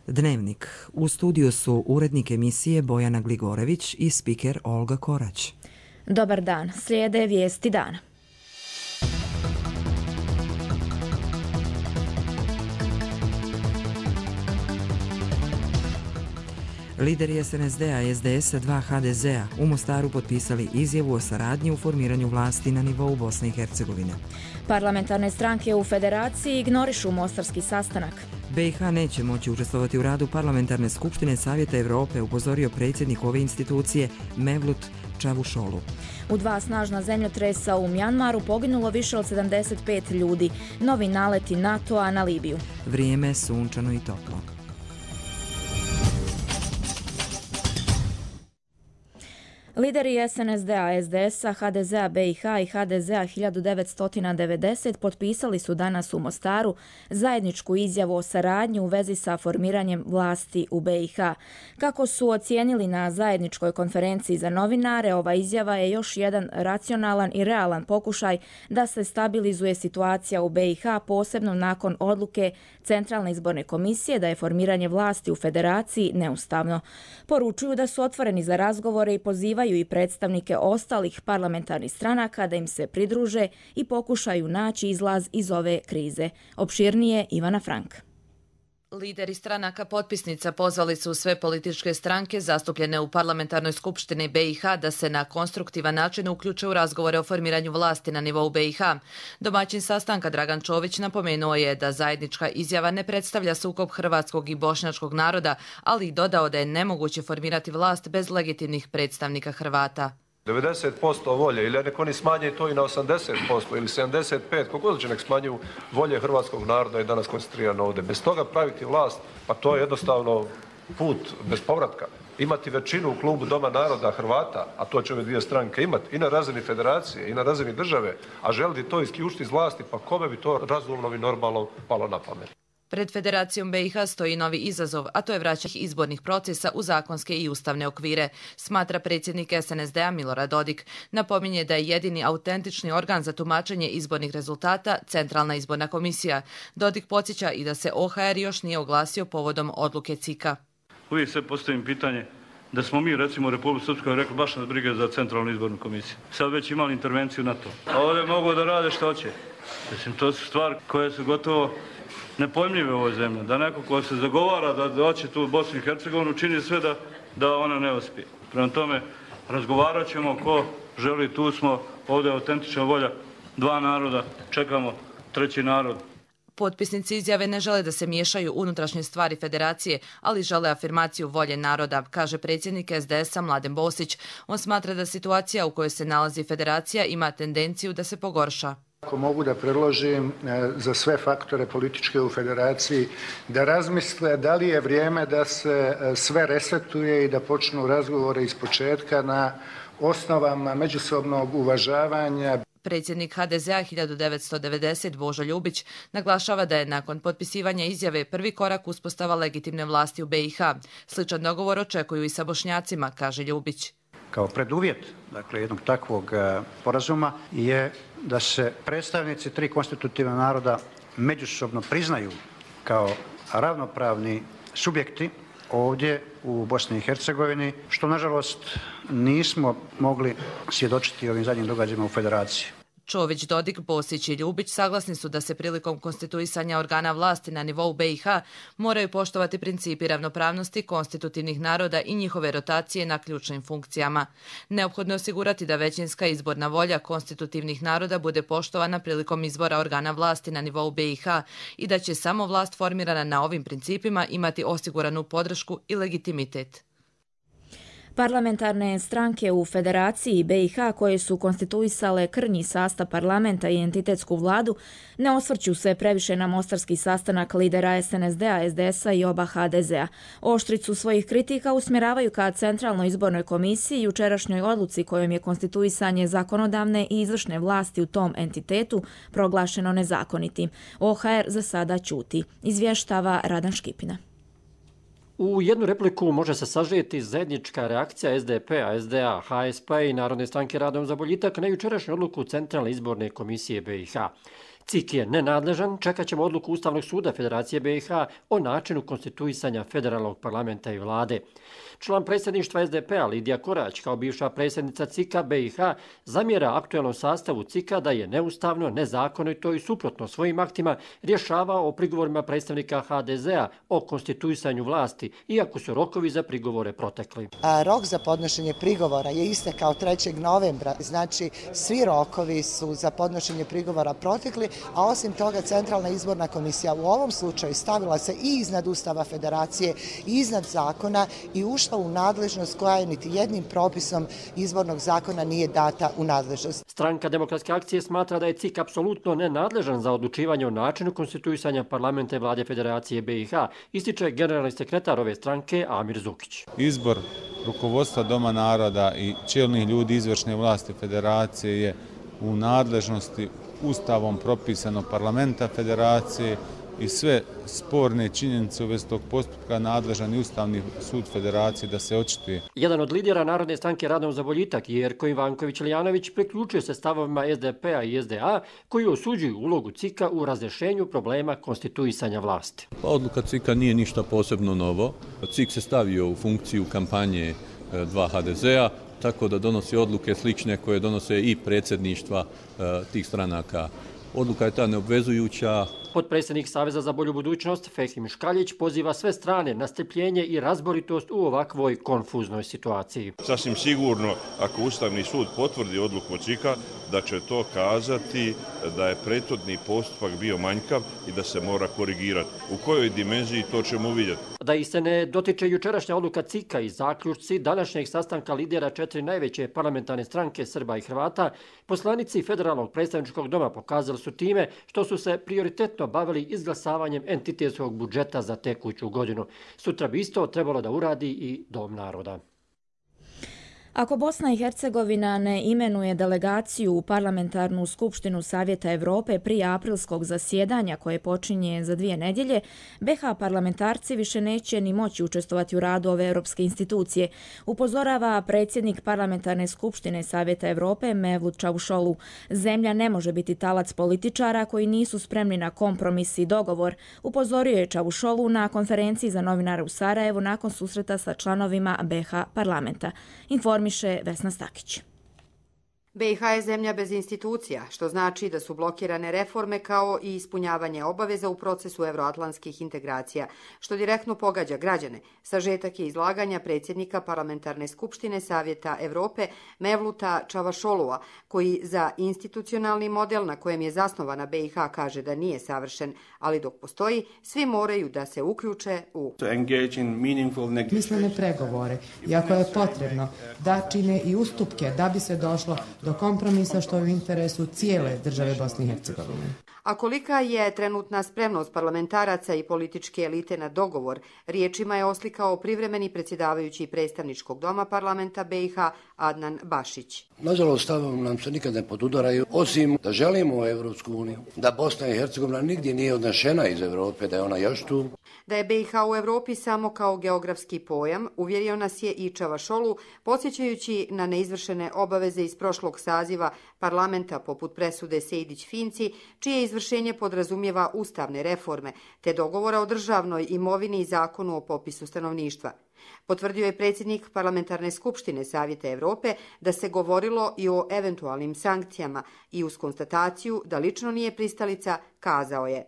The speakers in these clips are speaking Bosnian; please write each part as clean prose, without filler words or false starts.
Dnevnik. U studiju su urednik emisije Bojana Gligorević i spiker Olga Korać. Dobar dan, slijede vijesti dana. Lideri SNSD-a i SDS-a 2 HDZ-a u Mostaru potpisali izjavu o saradnji u formiranju vlasti na nivou Bosne i Hercegovine. Parlamentarne stranke u Federaciji ignorišu mostarski sastanak. BiH neće moći učestvovati u radu Parlamentarne skupštine Savjeta Evrope, upozorio predsjednik ove institucije Mevlut Čavušolu. U 2 snažna zemljotresa u Mjanmaru poginulo više od 75 ljudi. Novi naleti NATO-a na Libiju. Vrijeme je sunčano i toplo. Lideri SNSD-a, SDS-a, HDZ-a BiH i HDZ-a 1990 potpisali su danas u Mostaru zajedničku izjavu o saradnji u vezi sa formiranjem vlasti u BiH. Kako su ocijenili na zajedničkoj konferenciji za novinare, ova izjava je još jedan racionalan i realan pokušaj da se stabilizuje situacija u BiH, posebno nakon odluke Centralne izborne komisije da je formiranje vlasti u federaciji neustavno. Poručuju da su otvoreni za razgovore i pozivaju i predstavnike ostalih parlamentarnih stranaka da im se pridruže i pokušaju naći izlaz iz ove krize. Opširnije Ivana Frank. Lideri stranaka potpisnica pozvali su sve političke stranke zastupljene u parlamentarnoj skupštini BiH da se na konstruktivan način uključe u razgovore o formiranju vlasti na nivou BiH. Domaćin sastanka Dragan Čović napomenuo je da zajednička izjava ne predstavlja sukob hrvatskog i bošnjačkog naroda, ali i dodao da je nemoguće formirati vlast bez legitimnih predstavnika Hrvata. 90% volje, ili nek oni smanje to i na 80% ili 75%, kako će nek smanjuju volje hrvatskog naroda je danas koncentrirano ovdje. Bez toga praviti vlast, pa to je jednostavno put bez povratka. Imati većinu u klubu Doma naroda Hrvata, a to će ove dvije stranke imati, i na razini federacije, i na razini države, a želiti to isključiti iz vlasti, pa kome bi to razumno i normalno palo na pamet. Pred Federacijom BiH stoji novi izazov, a to je vraćanje izbornih procesa u zakonske i ustavne okvire, smatra predsjednik SNSD-a Milorad Dodik. Napominje da je jedini autentični organ za tumačenje izbornih rezultata Centralna izborna komisija. Dodik podsjeća i da se OHR još nije oglasio povodom odluke CIK-a. Uvijek se postavim pitanje da smo mi, recimo, u Republici Srpskoj rekli baš nas brige za Centralnu izbornu komisiju. Sad već imali intervenciju na to. A ovdje mogu da rade što hoće. Mislim, to su stvari koje su gotovo nepojmljive u ovoj zemlji. Da neko ko se zagovara da doći tu u Bosnu i Hercegovinu čini sve da ona ne uspije. Prema tome, razgovarat ćemo ko želi, tu smo, ovdje je autentična volja 2 naroda, čekamo 3. narod. Potpisnici izjave ne žele da se miješaju unutrašnje stvari federacije, ali žele afirmaciju volje naroda, kaže predsjednik SDS-a Mladen Bosić. On smatra da situacija u kojoj se nalazi federacija ima tendenciju da se pogorša. Ako mogu da predložim za sve faktore političke u federaciji da razmisle da li je vrijeme da se sve resetuje i da počnu razgovore iz početka na osnovama međusobnog uvažavanja. Predsjednik HDZ-a 1990 Božo Ljubić naglašava da je nakon potpisivanja izjave prvi korak uspostava legitimne vlasti u BiH. Sličan dogovor očekuju i sa Bošnjacima, kaže Ljubić. Kao preduvjet, dakle, jednog takvog sporazuma je da se predstavnici 3 konstitutivna naroda međusobno priznaju kao ravnopravni subjekti ovdje u Bosni i Hercegovini, što nažalost nismo mogli svjedočiti ovim zadnjim događajima u federaciji. Čović, Dodik, Bosić i Ljubić saglasni su da se prilikom konstituisanja organa vlasti na nivou BiH moraju poštovati principi ravnopravnosti konstitutivnih naroda i njihove rotacije na ključnim funkcijama. Neophodno je osigurati da većinska izborna volja konstitutivnih naroda bude poštovana prilikom izbora organa vlasti na nivou BiH i da će samo vlast formirana na ovim principima imati osiguranu podršku i legitimitet. Parlamentarne stranke u Federaciji BiH koje su konstituisale krnji sastav parlamenta i entitetsku vladu ne osvrću se previše na mostarski sastanak lidera SNSD-a, SDS-a i oba HDZ-a. Oštricu svojih kritika usmjeravaju ka Centralnoj izbornoj komisiji i jučerašnjoj odluci kojom je konstituisanje zakonodavne i izvršne vlasti u tom entitetu proglašeno nezakonitim. OHR za sada ćuti, izvještava Radan Škipina. U jednu repliku može se sažeti zajednička reakcija SDP-a, SDA, HSP i Narodne stranke Radom za boljitak na jučerašnju odluku Centralne izborne komisije BiH. CIK je nenadležan, čekat ćemo odluku Ustavnog suda Federacije BiH o načinu konstituisanja federalnog parlamenta i vlade. Član predsjedništva SDP-a Lidija Korać, kao bivša predsjednica CIK-a BiH, zamjera aktualnom sastavu CIK-a da je neustavno, nezakonito i suprotno svojim aktima rješavao o prigovorima predstavnika HDZ-a o konstituisanju vlasti, iako su rokovi za prigovore protekli. Rok za podnošenje prigovora je istekao 3. novembra, znači svi rokovi su za podnošenje prigovora protekli, a osim toga Centralna izborna komisija u ovom slučaju stavila se i iznad Ustava Federacije i iznad zakona i ušla u nadležnost koja je niti jednim propisom izbornog zakona nije data u nadležnost. Stranka Demokratske akcije smatra da je CIK apsolutno nenadležan za odlučivanje o načinu konstituisanja parlamenta i vlade Federacije BiH, ističe generalni sekretar ove stranke Amir Zukić. Izbor rukovodstva Doma naroda i čelnih ljudi izvršne vlasti Federacije je u nadležnosti Ustavom propisanog parlamenta Federacije i sve sporne činjenice u vezi tog postupka nadležan i Ustavni sud Federacije da se očituje. Jedan od lidera Narodne stranke Radom za boljitak, Jerko Ivanković-Liljanović, priključuje se stavovima SDP-a i SDA koji osuđuju ulogu CIK-a u razrješenju problema konstituisanja vlasti. Odluka CIK-a nije ništa posebno novo. CIK se stavio u funkciju kampanje 2 HDZ-a, tako da donosi odluke slične koje donose i predsjedništva tih stranaka. Odluka je ta neobvezujuća. Potpredsjednik Saveza za bolju budućnost Fehim Škaljić poziva sve strane na strpljenje i razboritost u ovakvoj konfuznoj situaciji. Sasvim sigurno, ako Ustavni sud potvrdi odluku CIK-a, da će to kazati da je prethodni postupak bio manjkav i da se mora korigirati. U kojoj dimenziji to ćemo vidjeti. Da ih se ne dotiče jučerašnja odluka CIK-a i zaključci današnjeg sastanka lidera 4 najveće parlamentarne stranke Srba i Hrvata, poslanici Federalnog predstavničkog doma pokazali su time što su se prioritetno bavili izglasavanjem entitetskog budžeta za tekuću godinu. Sutra bi isto trebalo da uradi i Dom naroda. Ako Bosna i Hercegovina ne imenuje delegaciju u Parlamentarnu skupštinu Savjeta Evrope prije aprilskog zasjedanja koje počinje za 2 nedjelje, BiH parlamentarci više neće ni moći učestvovati u radu ove europske institucije, upozorava predsjednik Parlamentarne skupštine Savjeta Evrope Mevlut Čavuşoğlu. Zemlja ne može biti talac političara koji nisu spremni na kompromis i dogovor, upozorio je Čavuşoğlu na konferenciji za novinare u Sarajevu nakon susreta sa članovima BiH parlamenta. Informiše Vesna Stakić. BiH je zemlja bez institucija, što znači da su blokirane reforme kao i ispunjavanje obaveza u procesu evroatlantskih integracija, što direktno pogađa građane. Sažetak je izlaganja predsjednika Parlamentarne skupštine Savjeta Evrope Mevluta Čavašolua, koji za institucionalni model na kojem je zasnovana BiH kaže da nije savršen, ali dok postoji, svi moraju da se uključe u smislene pregovore, iako je potrebno da čine i ustupke da bi se došlo do kompromisa što je u interesu cijele države Bosne i Hercegovine. A kolika je trenutna spremnost parlamentaraca i političke elite na dogovor, riječima je oslikao privremeni predsjedavajući predstavničkog doma parlamenta BiH Adnan Bašić. Nažalost, stavom nam se nikad ne podudaraju, osim da želimo Evropsku uniju, da Bosna i Hercegovina nigdje nije odnešena iz Evrope, da je ona još tu. Da je BiH u Evropi samo kao geografski pojam, uvjerio nas je i Čavašolu, podsjećajući na neizvršene obaveze iz prošlog saziva parlamenta poput presude Sejdić-Finci, čije izvršenje podrazumijeva ustavne reforme, te dogovora o državnoj imovini i zakonu o popisu stanovništva. Potvrdio je predsjednik Parlamentarne skupštine Savjeta Evrope da se govorilo i o eventualnim sankcijama i uz konstataciju da lično nije pristalica, kazao je: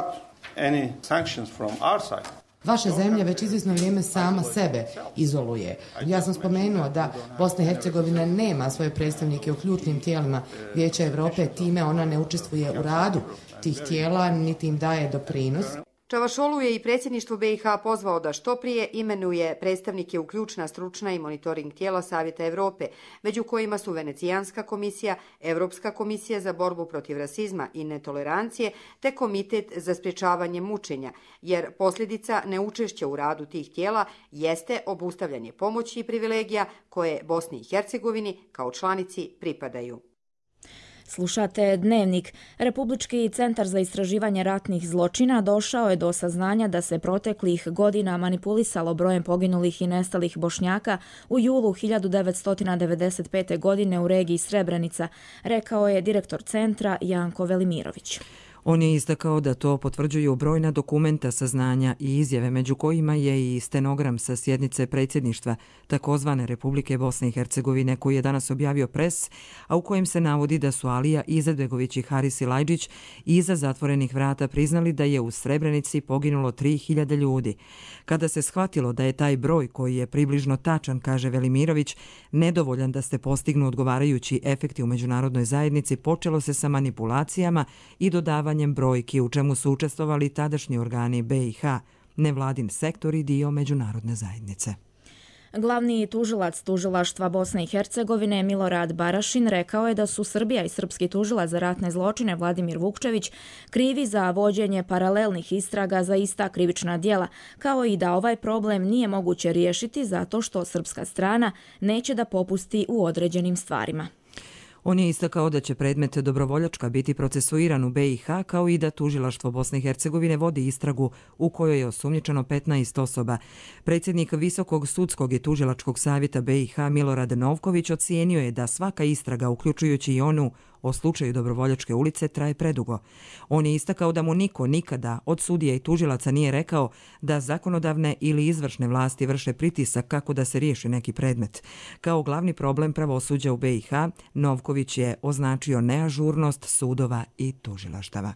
Vaša zemlja već izvjesno vrijeme sama sebe izoluje. Ja sam spomenuo da Bosna i Hercegovina nema svoje predstavnike u ključnim tijelima Vijeća Evrope, time ona ne učestvuje u radu tih tijela, niti im daje doprinos. Čavašolu je i predsjedništvo BiH pozvao da što prije imenuje predstavnike u ključna stručna i monitoring tijela Savjeta Evrope, među kojima su Venecijanska komisija, Europska komisija za borbu protiv rasizma i netolerancije, te Komitet za sprječavanje mučenja, jer posljedica neučešća u radu tih tijela jeste obustavljanje pomoći i privilegija koje Bosni i Hercegovini kao članici pripadaju. Slušate Dnevnik. Republički centar za istraživanje ratnih zločina došao je do saznanja da se proteklih godina manipulisalo brojem poginulih i nestalih Bošnjaka u julu 1995. godine u regiji Srebrenica, rekao je direktor centra Janko Velimirović. On je istakao da to potvrđuju brojna dokumenta, saznanja i izjave, među kojima je i stenogram sa sjednice predsjedništva takozvane Republike Bosne i Hercegovine koji je danas objavio Pres, a u kojem se navodi da su Alija Izetbegović i Haris Silajdžić iza zatvorenih vrata priznali da je u Srebrenici poginulo 3000 ljudi. Kada se shvatilo da je taj broj, koji je približno tačan, kaže Velimirović, nedovoljan da se postignu odgovarajući efekti u međunarodnoj zajednici, počelo se sa manipulacijama i dodavanjem brojki u čemu su učestvovali tadašnji organi BiH, nevladin sektor i dio međunarodne zajednice. Glavni tužilac tužilaštva Bosne i Hercegovine Milorad Barašin rekao je da su Srbija i srpski tužilac za ratne zločine Vladimir Vukčević krivi za vođenje paralelnih istraga za ista krivična djela, kao i da ovaj problem nije moguće riješiti zato što srpska strana neće da popusti u određenim stvarima. On je istakao da će predmet dobrovoljačka biti procesuiran u BiH, kao i da tužilaštvo Bosne i Hercegovine vodi istragu u kojoj je osumnjičeno 15 osoba. Predsjednik Visokog sudskog i tužilačkog savjeta BiH Milorad Novković ocijenio je da svaka istraga, uključujući i onu o slučaju Dobrovoljačke ulice, traje predugo. On je istakao da mu niko nikada od sudija i tužilaca nije rekao da zakonodavne ili izvršne vlasti vrše pritisak kako da se riješi neki predmet. Kao glavni problem pravosuđa u BiH, Novković je označio neažurnost sudova i tužilaštava.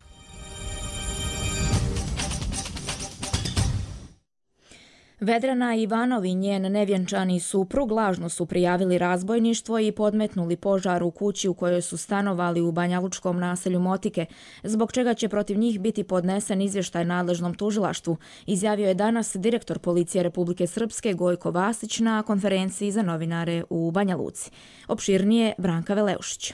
Vedrana Ivanov i njen nevjenčani suprug lažno su prijavili razbojništvo i podmetnuli požar u kući u kojoj su stanovali u banjalučkom naselju Motike, zbog čega će protiv njih biti podnesen izvještaj nadležnom tužilaštvu, izjavio je danas direktor Policije Republike Srpske Gojko Vasić na konferenciji za novinare u Banja Luci. Opširnije Branka Veleušić.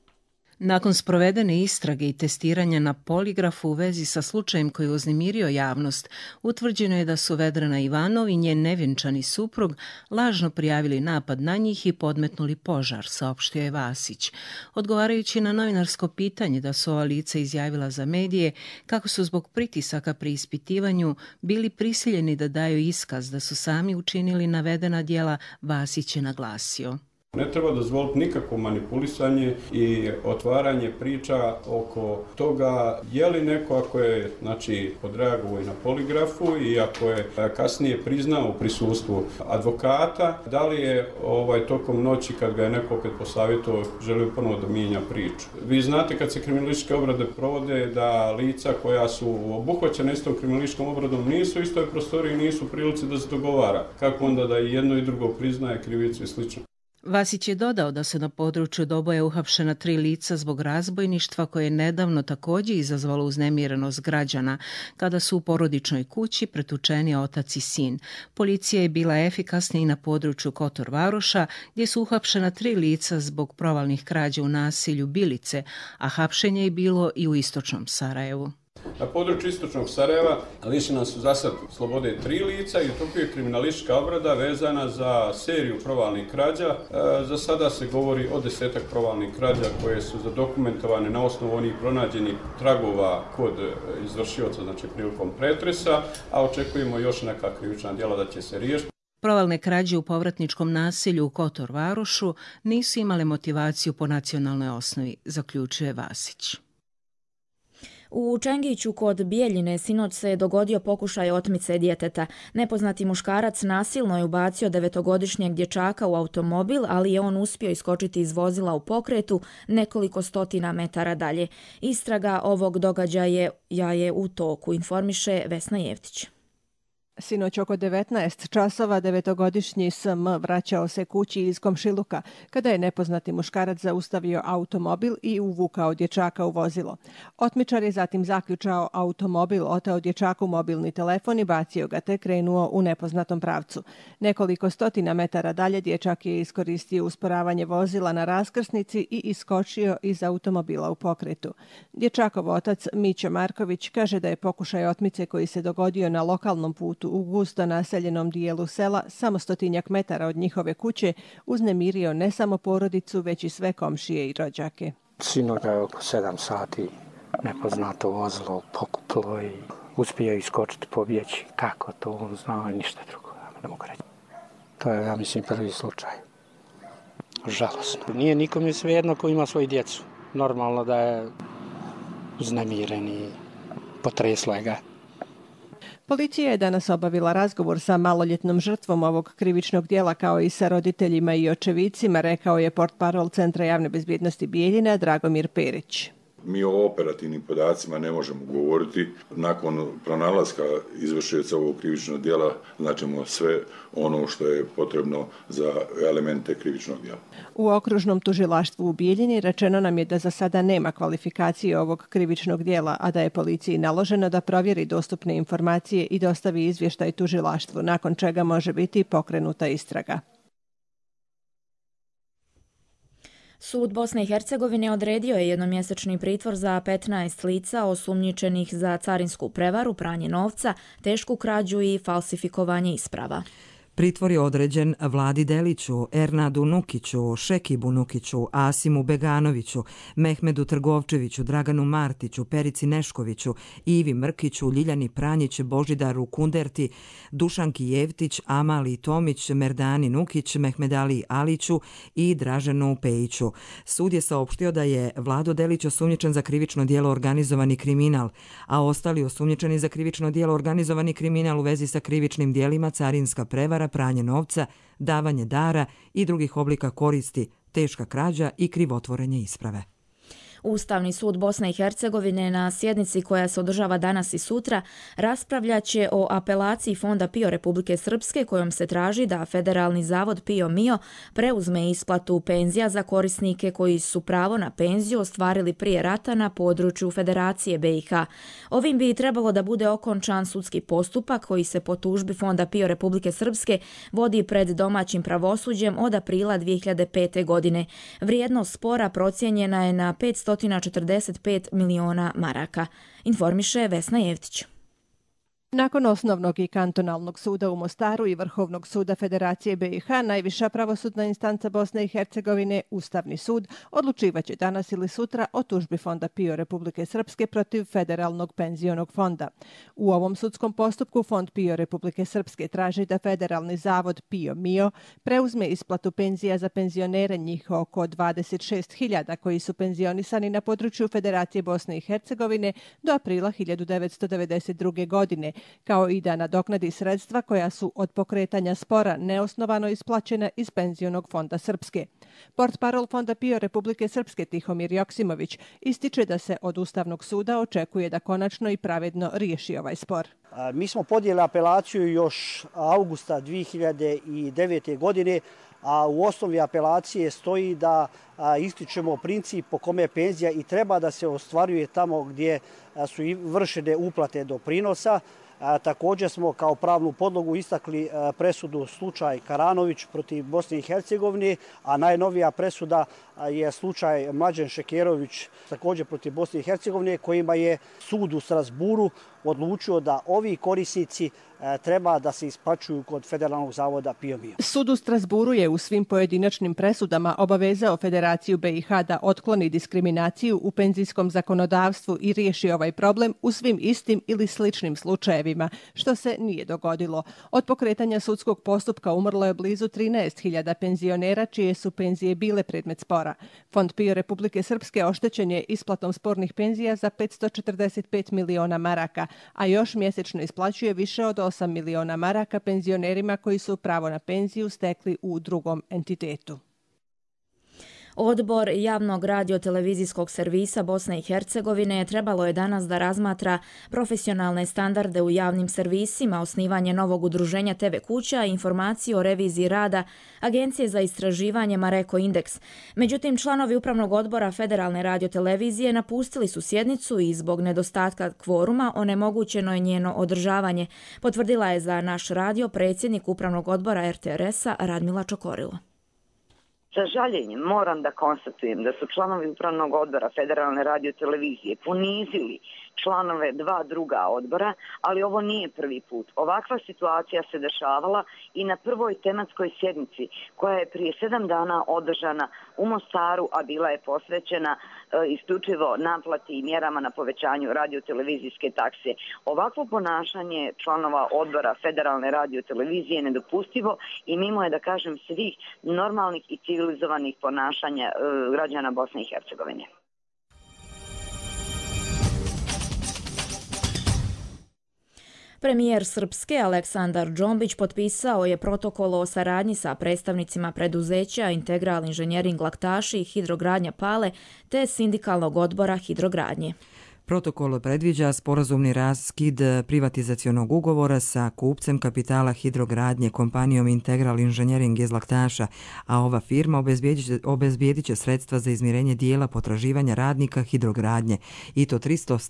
Nakon sprovedene istrage i testiranja na poligrafu u vezi sa slučajem koji je uznemirio javnost, utvrđeno je da su Vedrana Ivanov i njen nevjenčani suprug lažno prijavili napad na njih i podmetnuli požar, saopštio je Vasić. Odgovarajući na novinarsko pitanje da su ova lica izjavila za medije kako su zbog pritisaka pri ispitivanju bili prisiljeni da daju iskaz da su sami učinili navedena djela, Vasić je naglasio. Ne treba dozvoliti nikakvo manipulisanje i otvaranje priča oko toga je li neko, ako je odreagovao na poligrafu i ako je kasnije priznao u prisustvu advokata, da li je tokom noći kad ga je neko opet posavjetovao želio ponovo da mijenja priču. Vi znate kad se kriminalističke obrade provode da lica koja su obuhvaćena istom kriminalističkom obradom nisu u istoj prostoriji, nisu u prilici da se dogovara. Kako onda da i jedno i drugo priznaje krivicu i slično. Vasić je dodao da se na području Doboja uhapšena 3 lica zbog razbojništva koje je nedavno također izazvalo uznemirenost građana kada su u porodičnoj kući pretučeni otac i sin. Policija je bila efikasna i na području Kotor Varoša gdje su uhapšena 3 lica zbog provalnih krađa u naselju Bilice, a hapšenje je bilo i u istočnom Sarajevu. Na području istočnog Sarajeva lišena su zasad slobode 3 lica i u toku je kriminalistička obrada vezana za seriju provalnih krađa. Za sada se govori o 10-ak provalnih krađa koje su zadokumentovane na osnovu onih pronađenih tragova kod izvršioca, znači prilikom pretresa, a očekujemo još neka krivična djela da će se riješiti. Provalne krađe u povratničkom naselju u Kotor Varošu nisu imale motivaciju po nacionalnoj osnovi, zaključuje Vasić. U Čengiću kod Bijeljine sinoć se dogodio pokušaj otmice djeteta. Nepoznati muškarac nasilno je ubacio 9-godišnjeg dječaka u automobil, ali je on uspio iskočiti iz vozila u pokretu nekoliko stotina metara dalje. Istraga ovog događaja je u toku, informiše Vesna Jevtić. Sinoć oko 19 časova 9-godišnji SM vraćao se kući iz komšiluka kada je nepoznati muškarac zaustavio automobil i uvukao dječaka u vozilo. Otmičar je zatim zaključao automobil, oteo dječaku mobilni telefon i bacio ga te krenuo u nepoznatom pravcu. Nekoliko stotina metara dalje dječak je iskoristio usporavanje vozila na raskrsnici i iskočio iz automobila u pokretu. Dječakov otac Mića Marković kaže da je pokušaj otmice koji se dogodio na lokalnom putu u gusto naseljenom dijelu sela, samo 100 metara od njihove kuće, uznemirio ne samo porodicu, već i sve komšije i rođake. Sinoć je oko 7 sati nepoznato vozilo pokupilo i uspio iskočiti, pobjeći. Kako to on zna, ništa drugo, ne mogu reći. To je, ja mislim, prvi slučaj. Žalosno. Nije nikome svejedno ko ima svoju djecu. Normalno da je uznemiren i potreslo je ga. Policija je danas obavila razgovor sa maloljetnom žrtvom ovog krivičnog dijela kao i sa roditeljima i očevicima, rekao je portparol Centra javne bezbjednosti Bijeljina Dragomir Perić. Mi o operativnim podacima ne možemo govoriti. Nakon pronalaska izvršioca ovog krivičnog djela značimo sve ono što je potrebno za elemente krivičnog djela. U okružnom tužilaštvu u Bijeljini rečeno nam je da za sada nema kvalifikacije ovog krivičnog djela, a da je policiji naloženo da provjeri dostupne informacije i dostavi izvještaj tužilaštvu, nakon čega može biti pokrenuta istraga. Sud Bosne i Hercegovine odredio je jednomjesečni pritvor za 15 lica osumnjičenih za carinsku prevaru, pranje novca, tešku krađu i falsifikovanje isprava. Pritvor je određen Vladi Deliću, Ernadu Nukiću, Šekibu Nukiću, Asimu Beganoviću, Mehmedu Trgovčeviću, Draganu Martiću, Perici Neškoviću, Ivi Mrkiću, Ljiljani Pranjić, Božidaru Kunderti, Dušanki Jevtić, Amali Tomić, Merdani Nukić, Mehmedali Aliću i Draženu Pejiću. Sud je saopštio da je Vlado Delić osumnjičen za krivično djelo organizovani kriminal, a ostali osumnjičeni za krivično djelo organizovani kriminal u vezi sa krivičnim djelima carinska prevara, pranje novca, davanje dara i drugih oblika koristi, teška krađa i krivotvorenje isprave. Ustavni sud Bosne i Hercegovine na sjednici koja se održava danas i sutra raspravljaće o apelaciji Fonda PIO Republike Srpske kojom se traži da Federalni zavod PIO MIO preuzme isplatu penzija za korisnike koji su pravo na penziju ostvarili prije rata na području Federacije BiH. Ovim bi trebalo da bude okončan sudski postupak koji se po tužbi Fonda PIO Republike Srpske vodi pred domaćim pravosuđem od aprila 2005. godine. Vrijednost spora procijenjena je na 545 miliona maraka, informiše Vesna Jevtić. Nakon osnovnog i kantonalnog suda u Mostaru i Vrhovnog suda Federacije BiH, najviša pravosudna instanca Bosne i Hercegovine, Ustavni sud, odlučivaće danas ili sutra o tužbi Fonda PIO Republike Srpske protiv Federalnog penzionog fonda. U ovom sudskom postupku Fond PIO Republike Srpske traži da Federalni zavod PIO MIO preuzme isplatu penzija za penzionere, njih oko 26.000 koji su penzionisani na području Federacije Bosne i Hercegovine do aprila 1992. godine, kao i da nadoknadi sredstva koja su od pokretanja spora neosnovano isplaćena iz penzionog fonda Srpske. Portparol Fonda PIO Republike Srpske Tihomir Joksimović ističe da se od Ustavnog suda očekuje da konačno i pravedno riješi ovaj spor. Mi smo podijeli apelaciju još augusta 2009. godine, a u osnovi apelacije stoji da ističemo princip po kome penzija i treba da se ostvaruje tamo gdje su vršene uplate doprinosa. Također smo kao pravnu podlogu istakli presudu slučaj Karanović protiv Bosne i Hercegovine, a najnovija presuda je slučaj Mlađan Šekerović također protiv Bosne i Hercegovine, kojima je sud u Strasburu odlučio da ovi korisnici treba da se isplaćuju kod Federalnog zavoda PIO MIO. Sud u Strasburu je u svim pojedinačnim presudama obavezao Federaciju BiH da otkloni diskriminaciju u penzijskom zakonodavstvu i riješi ovaj problem u svim istim ili sličnim slučajevima, što se nije dogodilo. Od pokretanja sudskog postupka umrlo je blizu 13.000 penzionera čije su penzije bile predmet spora. Fond PIO Republike Srpske oštećen je isplatom spornih penzija za 545 miliona maraka, a još mjesečno isplaćuje više od 8 miliona maraka penzionerima koji su pravo na penziju stekli u drugom entitetu. Odbor javnog radio-televizijskog servisa Bosne i Hercegovine trebalo je danas da razmatra profesionalne standarde u javnim servisima, osnivanje novog udruženja TV kuća i informacije o reviziji rada Agencije za istraživanje Mareko Indeks. Međutim, članovi Upravnog odbora Federalne radiotelevizije napustili su sjednicu i zbog nedostatka kvoruma onemogućeno je njeno održavanje, potvrdila je za naš radio predsjednik Upravnog odbora RTRS-a Radmila Čokorilo. Sa žaljenjem moram da konstatujem da su članovi Upravnog odbora Federalne radiotelevizije ponizili članove dva druga odbora, ali ovo nije prvi put. Ovakva situacija se dešavala i na prvoj tematskoj sjednici koja je prije 7 dana održana u Mostaru, a bila je posvećena isključivo naplati i mjerama na povećanju radiotelevizijske takse. Ovakvo ponašanje članova odbora Federalne radiotelevizije je nedopustivo i mimo je, da kažem, svih normalnih i civilizovanih ponašanja građana Bosne i Hercegovine. Premijer Srpske Aleksandar Džombić potpisao je protokol o saradnji sa predstavnicima preduzeća Integral inženjering Laktaši i Hidrogradnja Pale te Sindikalnog odbora Hidrogradnje. Protokol predviđa sporazumni raskid privatizacionog ugovora sa kupcem kapitala Hidrogradnje kompanijom Integral inženjering iz Laktaša, a ova firma obezbijedit će sredstva za izmirenje dijela potraživanja radnika Hidrogradnje i to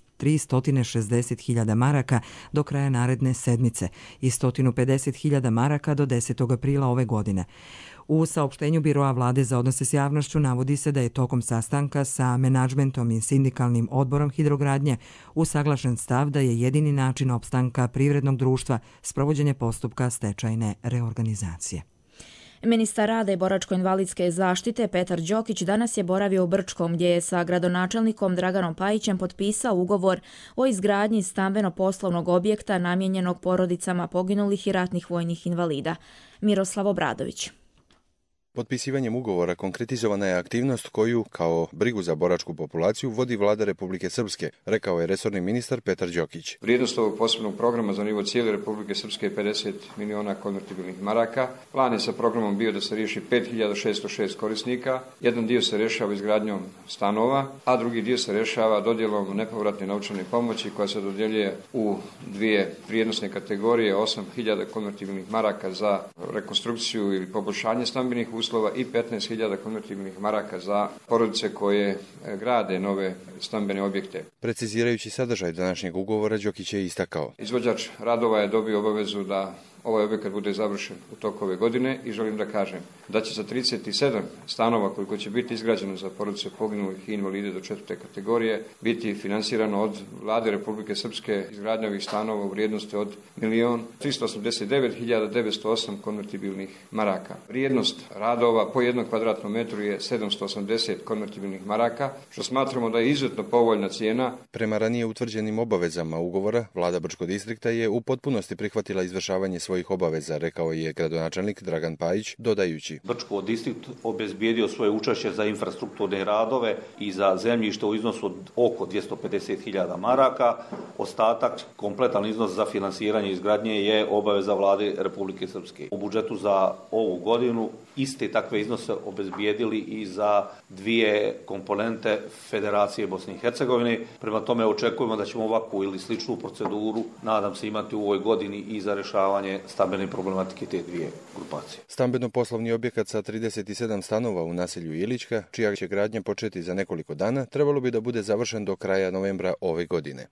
360.000 maraka do kraja naredne sedmice i 150.000 maraka do 10. aprila ove godine. U saopštenju Biroa vlade za odnose s javnošću navodi se da je tokom sastanka sa menadžmentom i sindikalnim odborom Hidrogradnje usaglašen stav da je jedini način opstanka privrednog društva sprovođenje postupka stečajne reorganizacije. Ministar rada i boračko-invalidske zaštite Petar Đokić danas je boravio u Brčkom gdje je sa gradonačelnikom Draganom Pajićem potpisao ugovor o izgradnji stambeno-poslovnog objekta namijenjenog porodicama poginulih i ratnih vojnih invalida. Miroslav Obradović. Potpisivanjem ugovora konkretizovana je aktivnost koju, kao brigu za boračku populaciju, vodi vlada Republike Srpske, rekao je resorni ministar Petar Đokić. Vrijednost ovog posebnog programa za nivo cijele Republike Srpske je 50 miliona konvertibilnih maraka. Plan je sa programom bio da se riješi 5606 korisnika. Jedan dio se rješava izgradnjom stanova, a drugi dio se rješava dodjelom nepovratne novčane pomoći koja se dodjeljuje u dvije vrijednosne kategorije, 8000 konvertibilnih maraka za rekonstrukciju ili poboljšanje stambenih uslova i 15.000 konvertibilnih maraka za porodice koje grade nove stambene objekte. Precizirajući sadržaj današnjeg ugovora, Đokić je istakao. Izvođač radova je dobio obavezu da ovaj objekat bude završen u toku ove godine i želim da kažem da će za 37 stanova koliko će biti izgrađeno za porodice poginulih i invalide do 4. kategorije biti finansirano od vlade Republike Srpske izgradnja ovih stanova u vrijednosti od 1.389.908 konvertibilnih maraka. Vrijednost radova po jednom kvadratnom metru je 780 konvertibilnih maraka, što smatramo da je izuzetno povoljna cijena. Prema ranije utvrđenim obavezama ugovora, vlada Brčkog distrikta je u potpunosti prihvatila izvršavanje svojih obaveza, rekao je gradonačelnik Dragan Pajić, dodajući. Brčko distrikt obezbijedio svoje učešće za infrastrukturne radove i za zemljište u iznosu od oko 250.000 maraka. Ostatak, kompletan iznos za finansiranje izgradnje je obaveza vlade Republike Srpske. U budžetu za ovu godinu iste takve iznose obezbijedili i za dvije komponente Federacije Bosne i Hercegovine. Prema tome očekujemo da ćemo ovakvu ili sličnu proceduru, nadam se, imati u ovoj godini i za rješavanje stambene problematike te dvije grupacije. Stambeno-poslovni objekat sa 37 stanova u naselju Ilička, čija će gradnja početi za nekoliko dana, trebalo bi da bude završen do kraja novembra ove godine.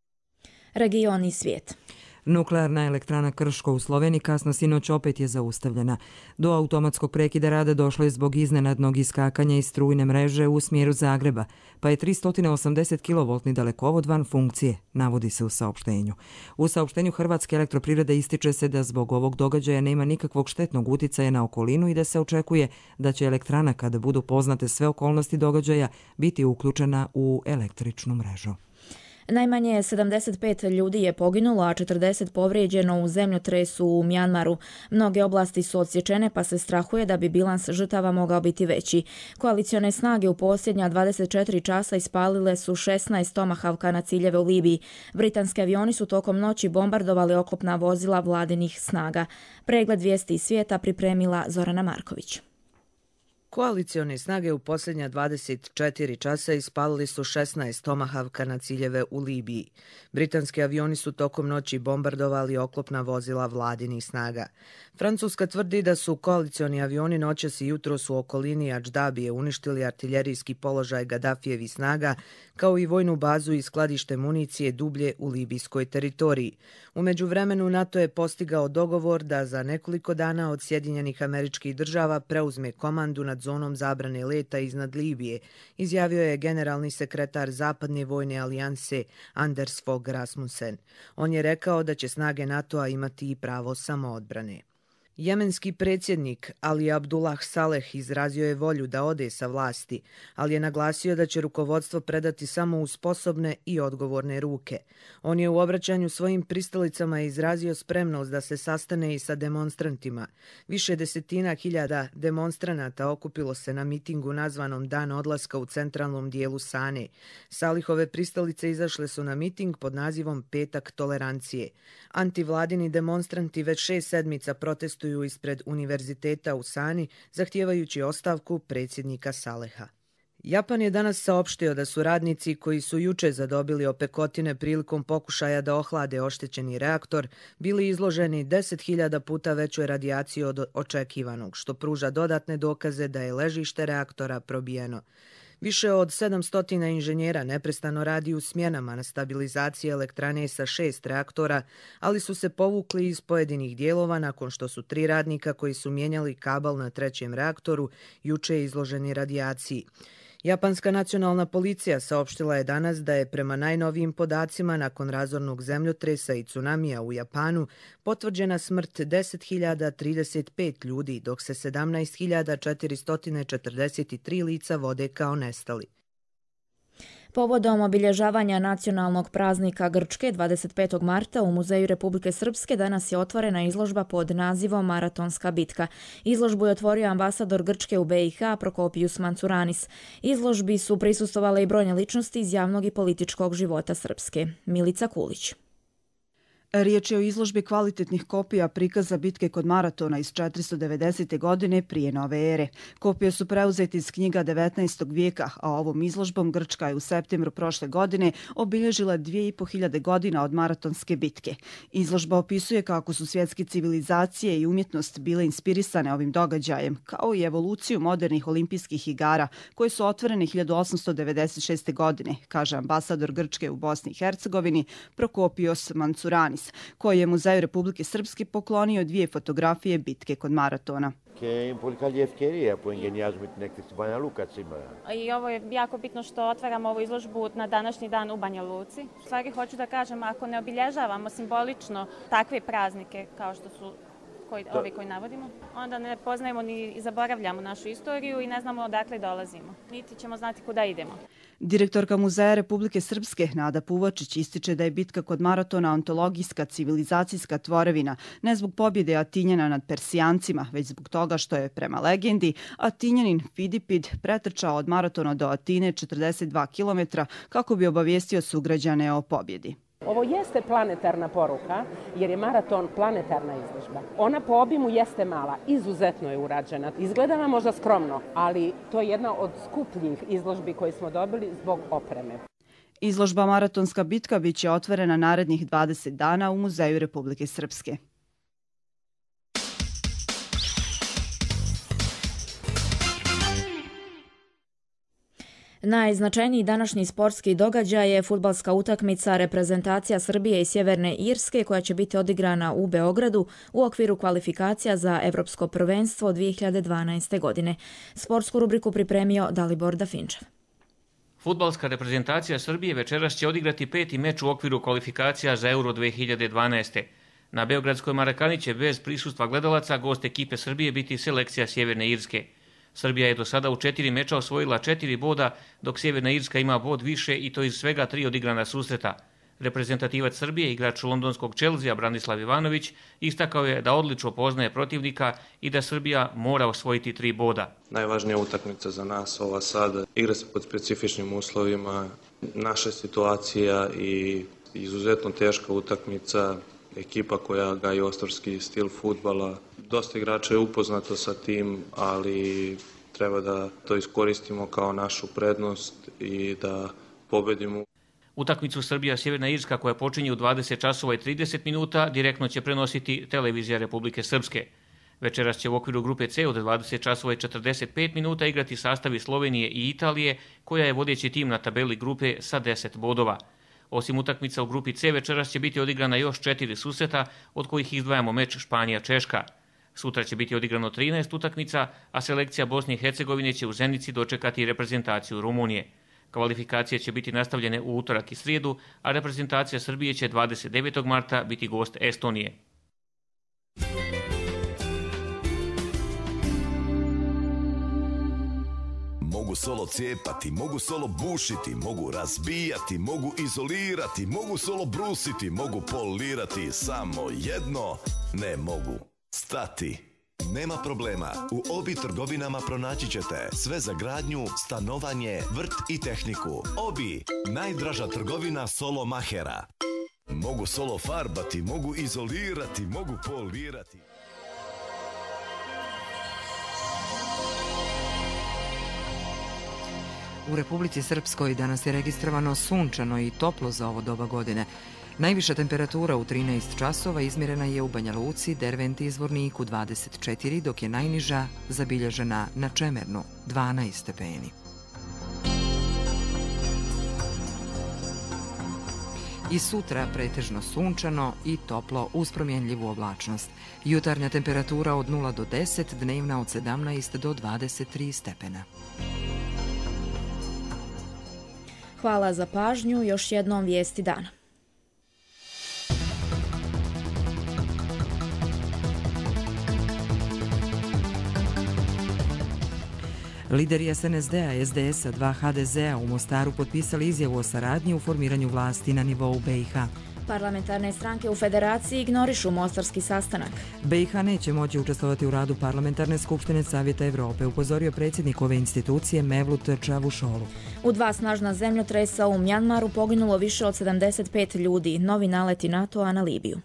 Region i svijet. Nuklearna elektrana Krško u Sloveniji kasno sinoć opet je zaustavljena. Do automatskog prekida rada došlo je zbog iznenadnog iskakanja iz strujne mreže u smjeru Zagreba, pa je 380 kV dalekovod van funkcije, navodi se u saopštenju. U saopštenju Hrvatske elektroprivrede ističe se da zbog ovog događaja nema nikakvog štetnog uticaja na okolinu i da se očekuje da će elektrana, kada budu poznate sve okolnosti događaja, biti uključena u električnu mrežu. Najmanje 75 ljudi je poginulo, a 40 povrijeđeno u zemljotresu u Mjanmaru. Mnoge oblasti su odsječene, pa se strahuje da bi bilans žrtava mogao biti veći. Koalicione snage u posljednja 24 časa ispalile su 16 Tomahawka na ciljeve u Libiji. Britanski avioni su tokom noći bombardovali oklopna vozila vladinih snaga. Pregled vijesti iz svijeta pripremila Zorana Marković. Koalicione snage u posljednja 24 časa ispalili su 16 Tomahawka na ciljeve u Libiji. Britanski avioni su tokom noći bombardovali oklopna vozila vladinih snaga. Francuska tvrdi da su koalicioni avioni noćas i jutros u okolini Adždabije uništili artiljerijski položaj Gadafijevih snaga, kao i vojnu bazu i skladište municije dublje u libijskoj teritoriji. U međuvremenu NATO je postigao dogovor da za nekoliko dana od Sjedinjenih Američkih Država preuzme komandu nad zonom zabrane leta iznad Libije, izjavio je generalni sekretar Zapadne vojne alijanse Anders Fogh Rasmussen. On je rekao da će snage NATO-a imati i pravo samoodbrane. Jemenski predsjednik Ali Abdullah Saleh izrazio je volju da ode sa vlasti, ali je naglasio da će rukovodstvo predati samo u sposobne i odgovorne ruke. On je u obraćanju svojim pristalicama izrazio spremnost da se sastane i sa demonstrantima. Više desetina hiljada demonstranata okupilo se na mitingu nazvanom Dan odlaska u centralnom dijelu Sane. Salihove pristalice izašle su na miting pod nazivom Petak tolerancije. Antivladini demonstranti već 6 sedmica protestuju ispred univerziteta u Sani, zahtijevajući ostavku predsjednika Saleha. Japan je danas saopštio da su radnici koji su juče zadobili opekotine prilikom pokušaja da ohlade oštećeni reaktor bili izloženi 10.000 puta većoj radijaciji od očekivanog, što pruža dodatne dokaze da je ležište reaktora probijeno. Više od 700 inženjera neprestano radi u smjenama na stabilizaciji elektrane sa 6 reaktora, ali su se povukli iz pojedinih dijelova nakon što su 3 radnika koji su mijenjali kabel na 3. reaktoru juče izloženi radijaciji. Japanska nacionalna policija saopštila je danas da je prema najnovijim podacima nakon razornog zemljotresa i tsunamija u Japanu potvrđena smrt 10.035 ljudi, dok se 17.443 lica vode kao nestali. Povodom obilježavanja nacionalnog praznika Grčke 25. marta u Muzeju Republike Srpske danas je otvorena izložba pod nazivom Maratonska bitka. Izložbu je otvorio ambasador Grčke u BiH Prokopijus Mancuranis. Izložbi su prisustvovale i brojne ličnosti iz javnog i političkog života Srpske. Milica Kulić. Riječ je o izložbi kvalitetnih kopija prikaza bitke kod Maratona iz 490. godine prije nove ere. Kopije su preuzeti iz knjiga 19. vijeka, a ovom izložbom Grčka je u septembru prošle godine obilježila 2500 godina od Maratonske bitke. Izložba opisuje kako su svjetske civilizacije i umjetnost bile inspirisane ovim događajem, kao i evoluciju modernih olimpijskih igara koje su otvorene 1896. godine, kaže ambasador Grčke u Bosni i Hercegovini Prokopijos Mancuranis, koji je Muzeju Republike Srpske poklonio 2 fotografije bitke kod Maratona. I ovo je jako bitno što otvaramo ovu izložbu na današnji dan u Banja Luci. U stvari hoću da kažem, ako ne obilježavamo simbolično takve praznike kao što su ovi koji navodimo, onda ne poznajemo ni zaboravljamo našu istoriju i ne znamo odakle dolazimo. Niti ćemo znati kuda idemo. Direktorka Muzeja Republike Srpske Nada Puvačić ističe da je bitka kod Maratona ontologijska civilizacijska tvorevina, ne zbog pobjede Atinjana nad Persijancima, već zbog toga što je, prema legendi, Atinjanin Fidipid pretrčao od Maratona do Atine 42 km kako bi obavijestio sugrađane o pobjedi. Ovo jeste planetarna poruka, jer je Maraton planetarna izložba. Ona po obimu jeste mala, izuzetno je urađena. Izgleda vam možda skromno, ali to je jedna od skupljih izložbi koje smo dobili zbog opreme. Izložba Maratonska bitka bit će otvorena narednih 20 dana u Muzeju Republike Srpske. Najznačajniji današnji sportski događaj je fudbalska utakmica reprezentacija Srbije i Sjeverne Irske koja će biti odigrana u Beogradu u okviru kvalifikacija za Evropsko prvenstvo 2012. godine. Sportsku rubriku pripremio Dalibor Dafinčev. Fudbalska reprezentacija Srbije večeras će odigrati 5. meč u okviru kvalifikacija za Euro 2012. Na Beogradskoj Marakani će bez prisustva gledalaca gost ekipe Srbije biti selekcija Sjeverne Irske. Srbija je do sada u 4 meča osvojila 4 boda, dok Sjeverna Irska ima bod više i to iz svega 3 odigrana susreta. Reprezentativac Srbije, igrač londonskog Chelsea Branislav Ivanović, istakao je da odlično poznaje protivnika i da Srbija mora osvojiti 3 boda. Najvažnija utakmica za nas ova sada. Igra se pod specifičnim uslovima. Naša situacija i izuzetno teška utakmica. Ekipa koja gaji ostrvski stil fudbala. Dosta igrača je upoznato sa tim, ali treba da to iskoristimo kao našu prednost i da pobedimo. Utakmicu Srbija-Sjeverna Irska koja počinje u 20 časova i 30 minuta direktno će prenositi televizija Republike Srpske. Večeras će u okviru grupe C od 20 časova i 45 minuta igrati sastavi Slovenije i Italije, koja je vodeći tim na tabeli grupe sa 10 bodova. Osim utakmica u grupi C, večeras će biti odigrana još 4 susreta, od kojih izdvajamo meč Španija-Češka. Sutra će biti odigrano 13 utakmica, a selekcija Bosne i Hercegovine će u Zenici dočekati reprezentaciju Rumunije. Kvalifikacije će biti nastavljene u utorak i srijedu, a reprezentacija Srbije će 29. marta biti gost Estonije. solo cijepati, mogu solo bušiti, mogu razbijati, mogu izolirati, mogu solo brusiti, mogu polirati, samo jedno ne mogu stati. Nema problema, u Obi trgovinama pronaći ćete sve za gradnju, stanovanje, vrt i tehniku. Obi, najdraža trgovina solo mahera. Mogu solo farbati, mogu izolirati, mogu polirati. U Republici Srpskoj danas je registrovano sunčano i toplo za ovo doba godine. Najviša temperatura u 13 časova izmjerena je u Banja Luci, Derventi i Zvorniku 24, dok je najniža zabilježena na Čemernu 12 stepeni. I sutra pretežno sunčano i toplo uz promjenljivu oblačnost. Jutarnja temperatura od 0 do 10, dnevna od 17 do 23 stepena. Hvala za pažnju, još jednom vijesti dana. Lideri SNSD-a, SDS-a, 2 HDZ-a u Mostaru potpisali izjavu o saradnji u formiranju vlasti na nivou BiH. Parlamentarne stranke u Federaciji ignorišu mostarski sastanak. BiH neće moći učestvovati u radu Parlamentarne skupštine Savjeta Evrope, upozorio predsjednik ove institucije Mevlut Čavusoglu. U 2 snažna zemljotresa u Mjanmaru poginulo više od 75 ljudi, novi naleti NATO-a na Libiju.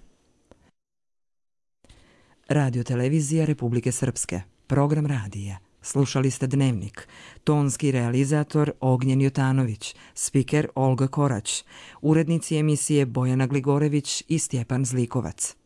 Radio televizija Republike Srpske, program radija. Slušali ste Dnevnik. Tonski realizator Ognjen Jotanović, spiker Olga Korać, urednici emisije Bojana Gligorević i Stjepan Zlikovac.